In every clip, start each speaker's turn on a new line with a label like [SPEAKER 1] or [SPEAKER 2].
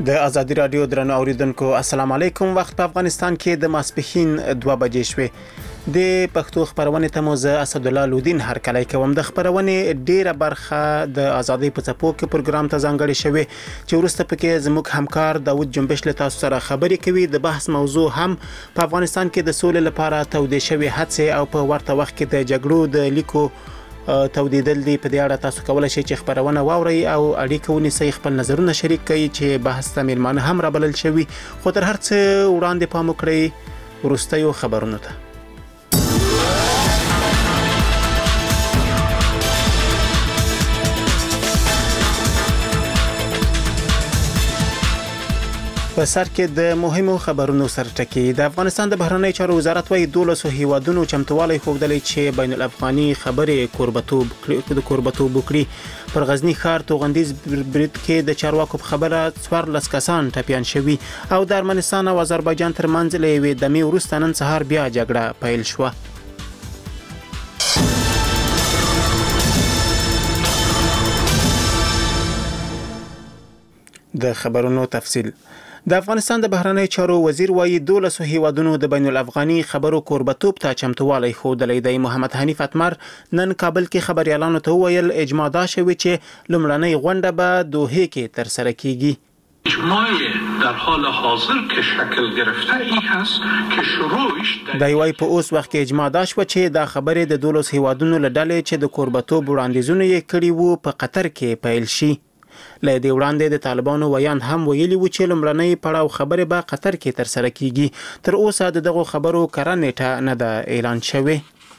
[SPEAKER 1] د ازادي رادیو درنو اوریدونکو السلام علیکم. وخت په افغانستان کې د ماسپښین 2 بجې شوې. د پښتو خبرونه ته مو زه اسد الله لودین هرکلی کوم. د خبرونه ډیره برخه د ازادي په څپو کې پروګرام ته ځانګړی شوی چې ورسته پکې زموږ همکار داوود جنبش له تاسو سره خبرې کوي. د بحث موضوع هم په افغانستان کې د سولې لپاره تودې شوی هڅې او په ورته وخت کې د جګړو د لیکو تودیدل دی. په دې اړه تاسو کولای شئ چې خبرونه واورئ او اړیکه ونیسئ، خپل نظرونه شریک کړئ چې بحث ته میلمانه هم رابلل شوي. خو تر هر څه وړاندې پام وکړئ وروستیو خبرونو ته. په سر کې د مهمو خبرونو سرټکی. د افغانستان د بهرنی چارو وزارت وايي 12 هیوادونو چمتووالی ښودلی چې بین الافغاني خبرې کوربتوب وکړي. پر غزنی ښار توغندیز برید کې د چارواکو په خبره 14 کسان ټپیان شوي او د ارمنستان او آذربایجان ترمنځ له یوې دمې وروسته نن سهار بیا جګړه پیل شوه. د خبرونو تفصیل. د افغانستان د بهرنی چارو وزیر وايي 12 هیوادونو د بین الافغاني خبرو کوربتوب ته چمتووالی ښودلی دی. محمد حنیف اتمر نن کابل کې خبريالانو ته وویل اجماع دا شوی چې لومړنۍ غونډه به دوحه کې تر سره کیږي.
[SPEAKER 2] اجماع در حال حاضر که شکل گرفته ای هست که شروعش
[SPEAKER 1] دا یوای په اوس وخت کې اجماع دا شو چې دا خبرې د 12 هیوادونو له ډلې چې د کوربتوب وړاندیزونه یې کړي وو په قطر کې پیل شي. له دې وړاندې د طالبانو ویاند هم ویلي و چې لومړنۍ پړاو خبره به قطر کې تر سره کیږي. تر اوسه دغه خبرو کره نیټه نه ده اعلان شوې.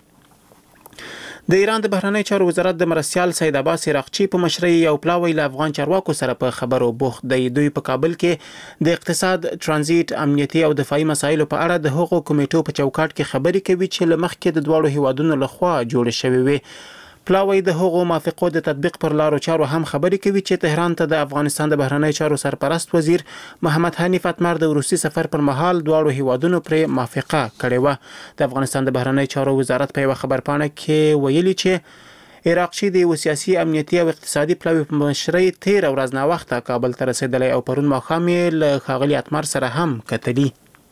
[SPEAKER 1] د ایران د بهرنی چارو وزارت د مرستیال سید عباس عراقچی په مشرۍ یو پلاوی له افغان چارواکو سره په خبرو بوخت دی. دوی په کابل کې د اقتصاد، ترانزیت، امنیتي او دفاعي مسایلو په اړه د هغو کمیټو په چوکاټ کې خبرې کوي چې له مخکې د دواړو هیوادونو لخوا جوړ شوی وي. پلاوی د هغو موافقو د تطبیق پر لارو چارو هم خبرې کوي چې تهران ته د افغانستان د بهرنی چارو سرپرست وزیر محمد حنیف اتمر د روسي سفر پر مهال دواړو هیوادونو پر موافقه کړې و. د افغانستان د بهرنی چارو وزارت په یو خبرپاڼه کې ویلي چې عراقچی د سیاسي، امنیتي او اقتصادي پلاوی په مشرۍ 13 ورځ نه وخت کابل ته رسیدلی او پرون ماښام یې له ښاغلي اتمر سره هم کتلی.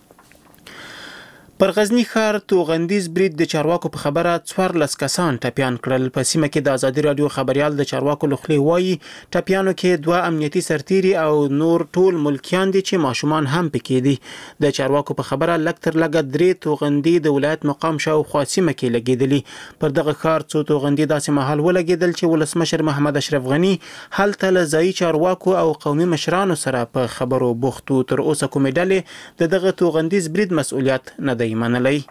[SPEAKER 1] پر غزنی ښار توغندیز برید د چارواکو په خبره 14 کسان ټپیان کړل. په سیمه کې د ازادي رادیو خبريال د چارواکو لخوا وایي ټپیانو کې 2 امنیتي سرتیري او نور ټول ملکیان دي چې ماشومان هم پکې دي. د چارواکو په خبره لکتر لګ 3 توغندي د ولایت مقام شاوخوا سیمه کې لګیدلی. پر دغه ښار څو توغندي داسې مهال ولګیدل چې ولسمشر محمد اشرف غنی هلته له ځایي چارواکو او قومي مشرانو سره په خبرو بوخت و. تر اوسه کومې ډلې دغه توغندیز برید مسؤلیت نه دی منلی.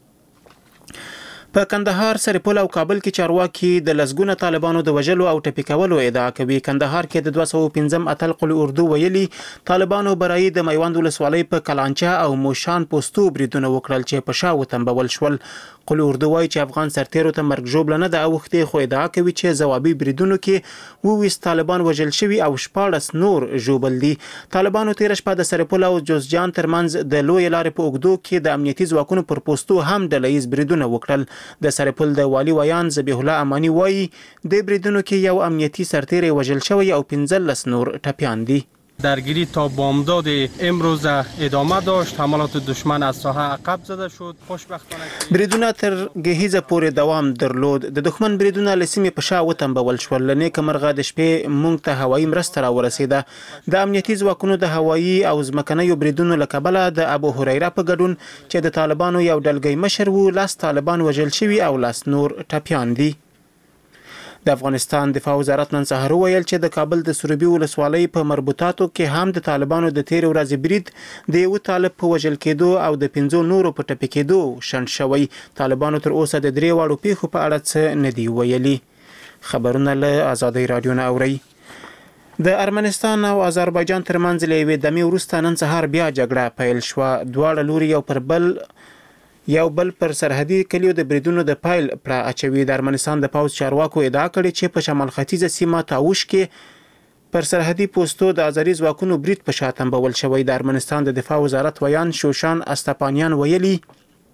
[SPEAKER 1] په کندهار، سرپل او کابل کې چارواکي د لسګونه طالبانو د وژلو او ټپي کولو ادعا کوي. کندهار کې د 215 اتل قل اردو ویلي طالبانو برای د میوند ولسوالۍ په کلانچه او موشان پوسټو بریدونه وکړل چې په شا وتنبول شول. قل اردو وايي چې افغان سرتیرو ته مرګ ژوبله نه ده اوښتې، خو ادعا کوي چې ځوابي بریدونو کې 20 طالبان وژل شوي او 14 نور ژوبل دي. طالبانو تیر شپه د سرپل او جوزجان ترمنځ د لوی لارې په اوږدو کې د امنیتي ځواکونو پر پوسټو هم ډلهییز بریدونه وکړل. د سرپل د والی ویان ذبیح الله امانی وايي د بریدونو کې یو امنیتي سرتیری وژل شوی او 15 نور ټپیان دي.
[SPEAKER 3] درگیری تا بامداد امروز ادامه داشت. حملات دشمن از ساحه عقب زده شد. خوشبختانه
[SPEAKER 1] بریدونه تر گهیزه پورې دوام درلود. د دښمن بریدونه له سیمې په شا وتنبول شول. له نیکه مرغه د شپې مونږ ته هوایي مرسته راورسېده. د امنیتي ځواکونو د هوایي او ځمکنیو بریدونو له کبله د ابو هریره په ګډون چې د طالبانو یو ډلګۍ مشر و 10 طالبان وژل شوي او 10 نور ټپیان دي. د افغانستان دفاع وزارت نن سهار ویل چې د کابل د سروبي ولسوالۍ په مربوطاتو کې هم د طالبانو د 13 ورځې برید د یو طالب په وژل کېدو او د 15 نورو په ټپي کېدو شنډ شوی. طالبانو تر اوسه د 3 واړو پیښو په اړه څه نه دی ویلي. خبرونه له ازادي رادیو نه اوري. د ارمنستان او آذربایجان ترمنځ له یوې دمې وروسته نن سهار بیا جګړه پیل شوه. دواړه لوري یو بل پر سرحدي کلیو د بریدونو د پایل پر اچوي. د ارمنستان د پوځ چارواکو ادعا کړې چې په شمال ختیځه سیمه تاوش کې پر سرحدي پوسټو د آذري ځواکونو برید په شا تنبول شوی. د ارمنستان د دفاع وزارت ویان شوشان استپانیان ویلي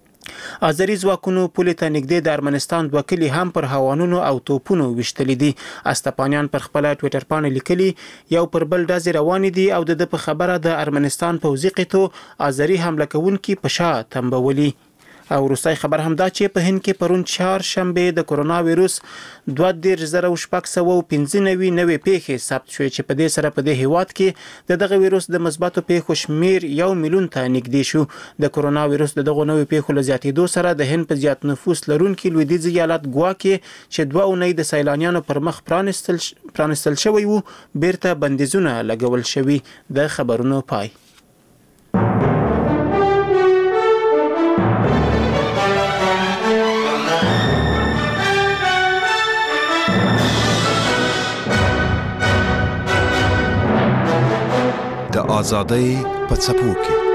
[SPEAKER 1] آذري ځواکونو پولې ته نږدې د ارمنستان 2 کلي هم پر هوانونو او توپونو ویشتلي دي. استپانیان پر خپل ټوئیټر باندې لیکلي یو پر بل ډزې روانې دي او د په خبره د ارمنستان پوځي قطو آذري حمله کوونکي په شا تنبولي. او وروستی خبر هم دا چې په هند کې پرون چهارشنبه د کرونا وایروس 22,615 نوې پیښې ثبت شوې چې په دې سره په دې هیواد کې دغه وایروس د مثبتو پیښو شمیر 1 میلیون ته نږدې شو. د کرونا وایروس دغه نوې پیښو له زیاتېدو سره د هند په زیات نفوس لرونکي لویدیځ ایالت ګوا کې چې 2 اونۍ د سیلانیانو پر مخ پرانستل شوی وو بیرته بندیزونه لګول شوي. د خبرونو پای.
[SPEAKER 4] د آزادۍ په څپو کې